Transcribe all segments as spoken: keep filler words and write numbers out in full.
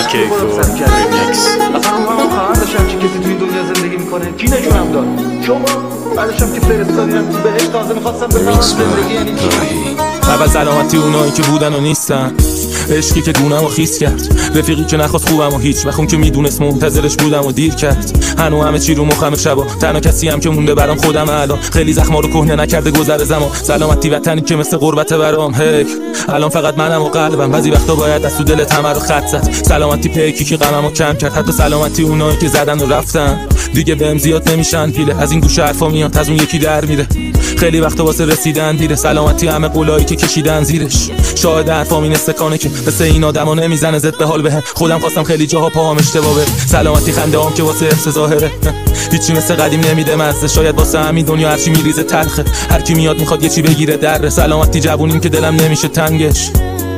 کیف و ریمیکس. اصلا من خواهر داشتم که کسی توی دنیا زندگی میکنه کی نجونم داد؟ شما بعدشم که فرستادیدم تو بهش تازه میخواستم بفهمم زندگی یعنی چی. اول سلامتی اونایی که بودن و نیستن، عشقی که گونم و خیس کرد، رفیقی که نخواست خوبم و هیچ وقت اون که میدونست منتظرش بودم و دیر کرد. هنو همه چی رو مخم شبا، تنها کسی هم که مونده برام خودم الان. خیلی زخما رو کهنه نکرده گذر زمان، سلامتی وطنی که مثل غربت برام. هی الان فقط منم و قلبم، بعضی وقتا باید از تو دل تمر رو خط زد. سلامتی پیکی که غممو کم کرد، حتی سلامتی اونایی که زدن و رفتن دیگه بهم زیاد نمیشن پیله. از این گوشه حرفا میاد از اون یکی در میره، خیلی وقتا واسه رسیدن دیره. سلامتی همه قولایی که کشیدن زیرش، شاهد حرفام این استکانه که مثل این آدما نمیزنه زد به حال بهم. خودم خواستم خیلی جاها پاهم اشتباه بره. سلامتی خنده‌ام که واسه حفظ ظاهره، هیچی مثل قدیم نمیده مزه. شاید واسه همین دنیا هرچی میریزه تلخه، هر کی میاد میخواد یه چی بگیره دره. سلامتی جوونیم که دلم نمیشه تنگش.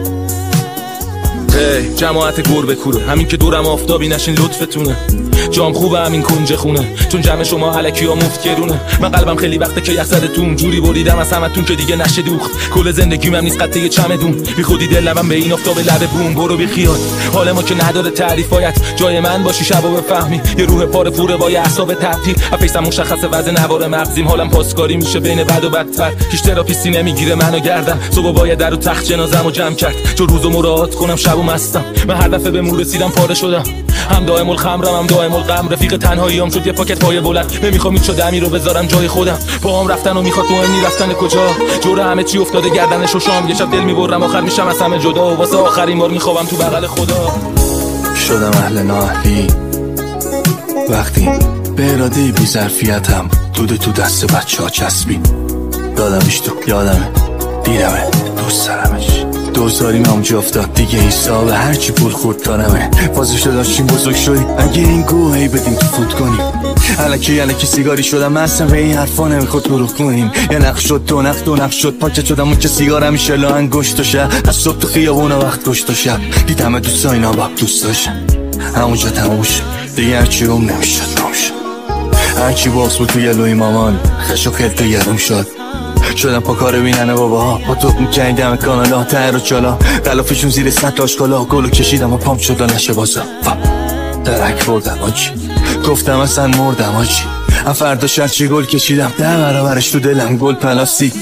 هی جماعت گربه کوره، همین که دورم آفتابی نشین لطفتونه. جام خوبه همین کنج خونه، چون جمع شما الکی ها مفت گرونه. من قلبم خیلی وقته که یخزدتون جوری بریدم از همتون که دیگه نشه دوخت. کل زندگیم هم نیست قطعه چمدون، بی خودی دلم به این آفتاب لب بوم. برو بی خیال، حال ما که نداره تعریف، باید جای من باشی شبا بفهمی. یه روح پاره پوره با یه اعصاب تعطیل، افیسم مشخصه وزن نوار مغزیم. حالم پاسکاری میشه بین بد و بدتر، هیچ تراپیستی نمیگیره منو گردم. صبح باید در رو تخت جنازه‌مو جمع کرد، چون روزو مراعات کنم شبو مستم. من هر دفعه به مور رسیدم پاره شدم، هم دائم الخمرم هم دائم الغم. رفیق تنهاییام شد یه پاکت پای بلند، نمیخوام هیچ دمی رو بذارم جای خودم. پاهم رفتن و میخواد مهم رفتن کجا، جور همه چی افتاده گردنش و شام. یه شب دل میبرم آخر میشم از همه جدا، واسه آخرین بار میخوام تو بغل خدا. شدم اهل نااهلی وقتی به اراده بی ظرفیتم دوده تو دست بچه ها چسبید. یادمش تو یادمه دیدمه دوست دارمش. دوزاریم همونجا افتاد دیگه حساب هرچی پول خورد دارمه. بازش داشتیم بزرگ شدیم اگه این گوه هی بدیم تو فوت کنیم. الکی الکی سیگاری شدم اصلا به این حرفا نمیخواد دروغ کنیم. یه نقش شد دو نقش دو نقش شد پاکت شدم اون که سیگار همیشه لاهن گشت و شب. از صبح تو خیابون وقت گشت و شب دیدم دوستا اینا با دوست داشتن. همونجا تموم شد دیگه هرچی روم نمیشد نمیشد. هرچی باز بود توی لوی مامان خش و خلطه گرم شد. شدم پا کار بیننه بابا با توپ میکنیدم کانالا تر و چالا. غلافشون زیر سطل آشکالا گلو کشیدم و پامپ شد و نشه بازم. درک بردم آجی گفتم اصلا مردم آجی. فردا شرچی گل کشیدم ده برابرش تو دلم گل پلاستیک.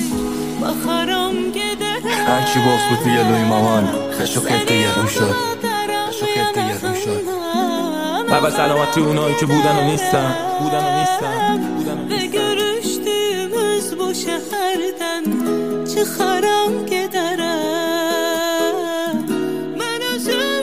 هرچی باز بود توی لوی مامان خش و خلطه گرم شد. خش و خلطه گرم شد. اول سلامتی اونایی که بودن و نیستن، بودن و نیستن، بودن و نیستن. bu şehirden çıkaram giderim, ben özüm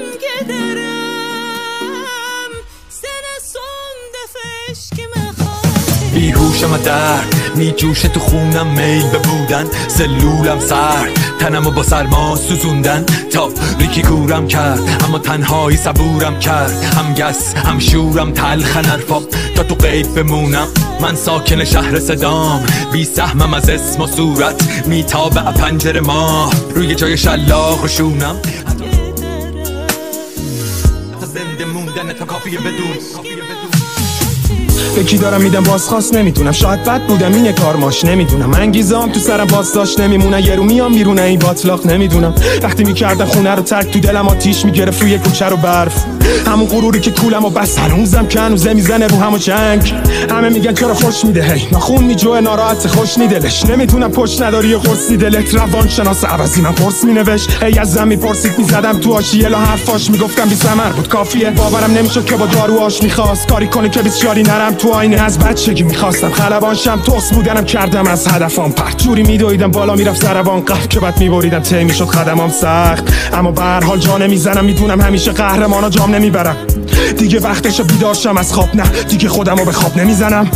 giderim, sana son defa eşkime خواهی. بیهوشم درد میجوشه تو خونم میل به بودن. سلولم سرد تنمو با سرما سوزوندن. تا ریکی کورم کرد اما تنهایی صبورم کرد. هم گس هم شورم تلخن حرفا تا تو غیب بمونم. من ساکن شهر صدام بی سهمم از اسم و صورت. میتابه پنجره ما روی جای شلاق و شونم. تا زنده موندن تا کافیه بدون به کی دارم میدم بازخواست نمیدونم. شاید بد بودم این کار ماش نمیدونم. انگیزام تو سرم باز داشت نمیمونه. یه رو میام بیرونه این باطلاق نمیدونم. وقتی میکردم خونه رو ترک تو دلم آتیش میگرفت روی کوچه رو برف. همون غروری که کولم و بس هنوزم که هنوزه میزنه رو همو جنگ. همه میگن چرا خوش میده هی نخون میجوه ناراحت خوش نیدلش. نمیتونم پشت نداری و خورسی دلت. روان شناس عوضی من پرس مینوشت. هی از زن میپرسید میزدم تو آشیه لا حرفاش میگفتم بی ثمر بود کافیه. باورم نمیشد که با داروهاش میخواست کاری کنه که بیسیاری نرم تو آینه. از بچگی میخواستم خلبان شم توس بودنم کردم از هدفم پرت. جوری میدویدم بالا میرفت سربان قف که بعد میبریدم تی میشد خدمام سخت. اما به هر حال جا نمیزنم میدونم همیشه قهرمانا جام نمیبرم. دیگه وقتش بیدار شم از خواب نه دیگه خودمو به خواب نمیزنم.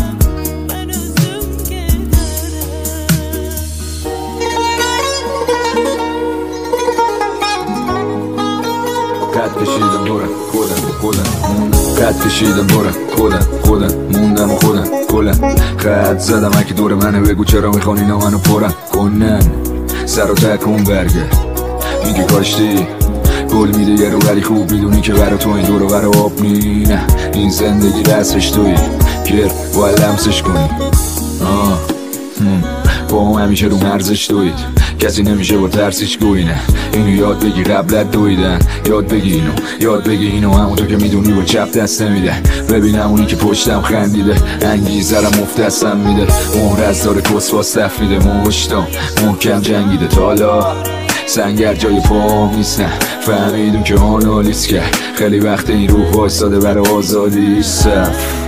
قد کشیدم برم خودم خودم قد کشیدم برم خودم خودم موندم و خودم خودم. قد زدم اگه دور منه بگو چرا میخوان اینا منو پرم کنن. سر و تکون برگرد میگه کاشتی گل میده یه رو ولی خوب میدونی که برا تو این دور و برا آب مینه. این زندگی دستش توی گر باید لمسش کنی. آه با هم همیشه رو مرزش توید کسی نمیشه با ترسیش گوینه. اینو یاد بگی قبلت دویدن، یاد بگی اینو، یاد بگی اینو همونطور که میدونی با چپ دست نمیده. ببینم اونی که پشتم خندیده، انگیزه رم افت دستم میده. مهر از داره کسواس دف میده، مشتم محکم جنگیده. تا حالا سنگر جای پام نیستن، فهمیدون که آنالیز کرد. خیلی وقت این روح وایستاده برای آزادی صف.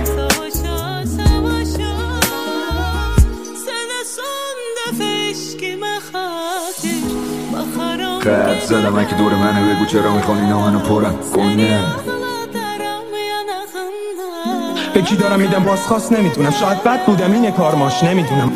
قد زدم من که دور منه، بگو چرا میخوان اینا منو پرن کنه. به کی دارم میدم بازخواست نمیتونم، شاید بد بودم این کار ماش نمیدونم.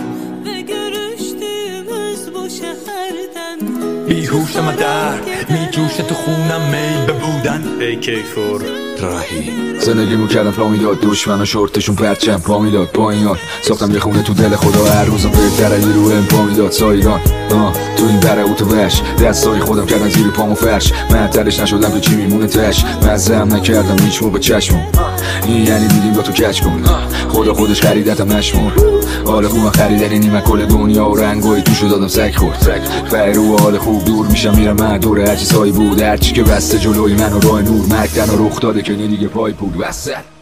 بیهوشم درد میجوشه تو خونم میل به بودن. ای کی فور راهی زندگی میکردم پا میداد، دشمن و شورتشون پرچم پا میداد. با این یاد ساختم یه خونه تو دل خدا، هر روزم بهتره یه روح پا میداد. سایران آه تو این بره اوتو بش، دستای خودم کردن زیر پامو فرش. من تلش نشدم که چی میمونه تش، مزم نکردم هیچ مو به چشمم. این یعنی دیدیم با تو کچ کن، خدا خودش خریدتم نشمون. حال خوبم خریدنی نیمه کل دنیا و رنگای توشو دادم سگ خورد. فرو حال خوب دور میشم میرم من دور هرچی سایی بود، هرچی که بسته جلوی من و راه نور. مرگ تنها رخ داده که دیگه پای پول وسط.